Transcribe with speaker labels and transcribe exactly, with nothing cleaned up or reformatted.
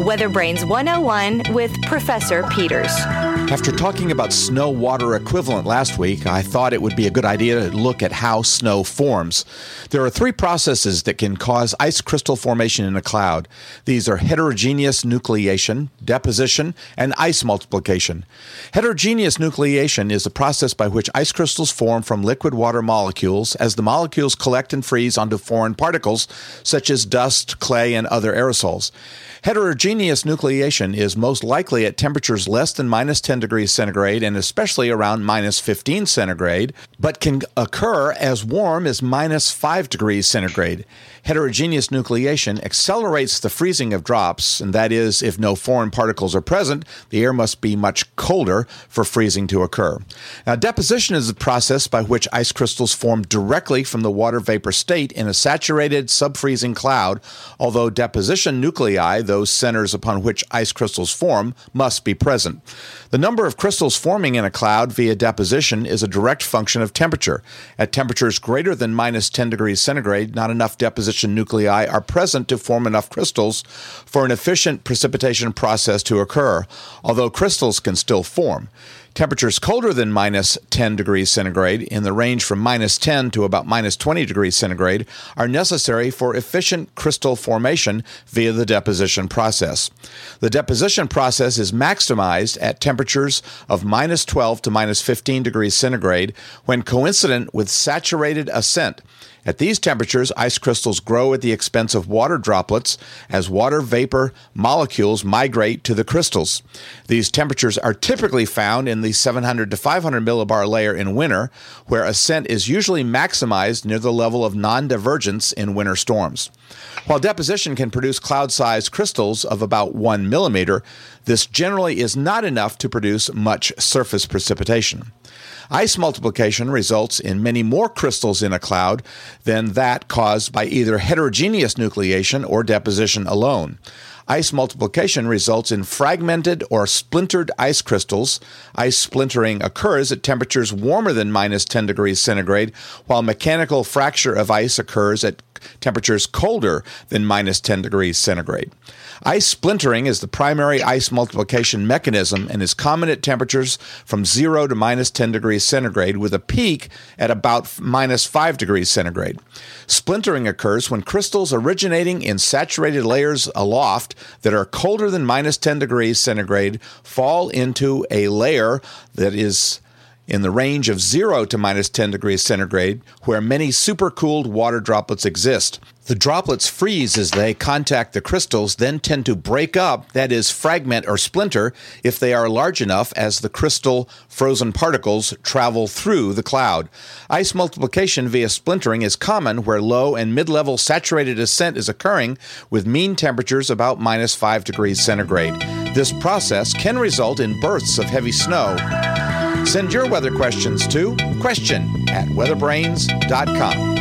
Speaker 1: Weather Brains one oh one with Professor Peters.
Speaker 2: After talking about snow water equivalent last week, I thought it would be a good idea to look at how snow forms. There are three processes that can cause ice crystal formation in a cloud. These are heterogeneous nucleation, deposition, and ice multiplication. Heterogeneous nucleation is the process by which ice crystals form from liquid water molecules as the molecules collect and freeze onto foreign particles such as dust, clay, and other aerosols. Heterogeneous nucleation is most likely at temperatures less than minus ten degrees centigrade and especially around minus fifteen centigrade, but can occur as warm as minus five degrees centigrade. Heterogeneous nucleation accelerates the freezing of drops, and that is, if no foreign particles are present, the air must be much colder for freezing to occur. Now, deposition is the process by which ice crystals form directly from the water vapor state in a saturated subfreezing cloud, although deposition nuclei, those centers upon which ice crystals form, must be present. The number of crystals forming in a cloud via deposition is a direct function of temperature. At temperatures greater than minus ten degrees centigrade, not enough deposition nuclei are present to form enough crystals for an efficient precipitation process to occur, although crystals can still form. Temperatures colder than minus ten degrees centigrade, in the range from minus ten to about minus twenty degrees centigrade, are necessary for efficient crystal formation via the deposition process. The deposition process is maximized at temperatures of minus twelve to minus fifteen degrees centigrade when coincident with saturated ascent. At these temperatures, ice crystals grow at the expense of water droplets as water vapor molecules migrate to the crystals. These temperatures are typically found in the seven hundred to five hundred millibar layer in winter, where ascent is usually maximized near the level of non-divergence in winter storms. While deposition can produce cloud-sized crystals of about one millimeter, this generally is not enough to produce much surface precipitation. Ice multiplication results in many more crystals in a cloud than that caused by either heterogeneous nucleation or deposition alone. Ice multiplication results in fragmented or splintered ice crystals. Ice splintering occurs at temperatures warmer than minus ten degrees centigrade, while mechanical fracture of ice occurs at temperatures colder than minus ten degrees centigrade. Ice splintering is the primary ice multiplication mechanism and is common at temperatures from zero to minus ten degrees centigrade, with a peak at about minus five degrees centigrade. Splintering occurs when crystals originating in saturated layers aloft that are colder than minus ten degrees centigrade fall into a layer that is in the range of zero to minus ten degrees centigrade, where many supercooled water droplets exist. The droplets freeze as they contact the crystals, then tend to break up, that is, fragment or splinter, if they are large enough as the crystal frozen particles travel through the cloud. Ice multiplication via splintering is common where low and mid-level saturated ascent is occurring with mean temperatures about minus five degrees centigrade. This process can result in bursts of heavy snow. Send your weather questions to question at weatherbrains dot com.